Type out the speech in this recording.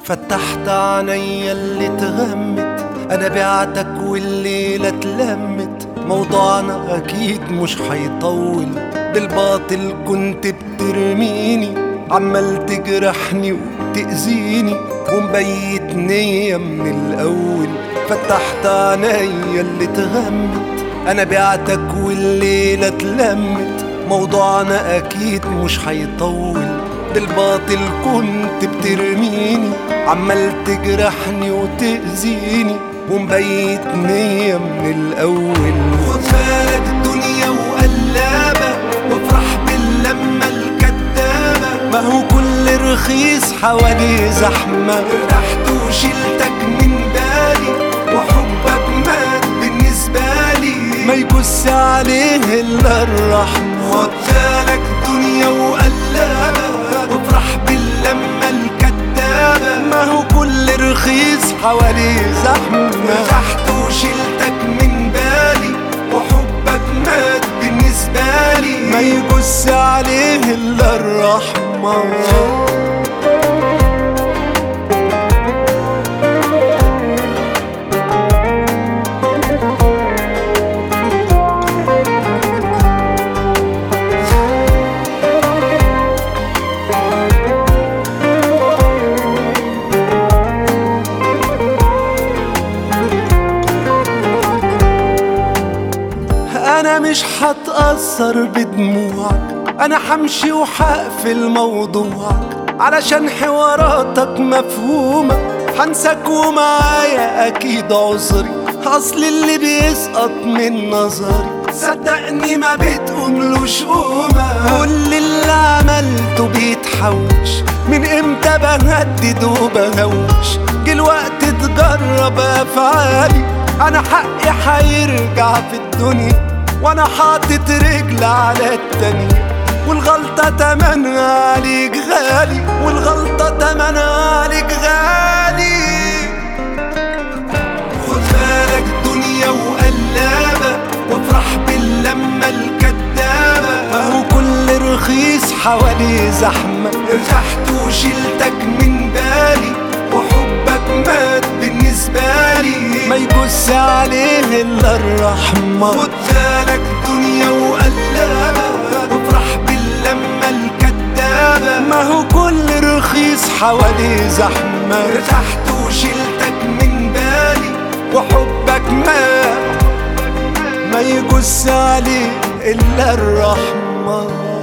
فتحت عينيا اللي اتغمت، انا بعتك والليلة اتلمت. موضوعنا اكيد مش هيطول، بالباطل كنت بترميني، عمال تجرحني وتأذيني ومبيت نية من الاول. فتحت عينيا اللي اتغمت، انا بعتك والليلة اتلمت. موضوعنا اكيد مش هيطول، بالباطل كنت بترميني، عمال تجرحني وتأذيني ومبيت نية من الأول. خد بالك الدنيا وقلابة، وافرح باللمة الكدابة، ما هو كل رخيص حوالي زحمة. ارتحت وشلتك من بالي، وحبك مات بالنسبة لي، ما يبص عليه إلا الرحمة. خد بالك الدنيا وقلابة، وافرح باللمة الكدابة، ما هو كل رخيص حوالي زحمة. ارتحت وشلتك من بالي، وحبك مات بالنسبة لي، ما يبص عليه إلا الرحمة. أنا مش هتأثر بدموعك، أنا همشي وهقفل موضوعك، علشان حواراتك مفهومة. هنساك ومعايا أكيد عذري، أصل اللي بيسقط من نظري صدقني ما بتقوملوش قومة. كل اللي عملته بيتحوش، من امتى بهدد وبهوش؟ جه الوقت تجرب أفعالي، أنا حقي هيرجع في الدنيا، وانا حاطط رجل على التانية. والغلطة تمنها عليك غالي، والغلطة تمنها عليك غالي. خد بالك الدنيا وقلابة، وافرح باللمة الكدابة، ما هو كل رخيص حوالي زحمة. ارتحت وشلتك من بالي، وحبك مات بالنسبة لي، ما يبص عليه إلا الرحمة. خد بالك الدنيا وقلابة، وافرح باللمة الكدابة، ما هو كل رخيص حوالي زحمة. ارتحت وشلتك من بالي، وحبك مات، ما يبص عليه إلا الرحمة.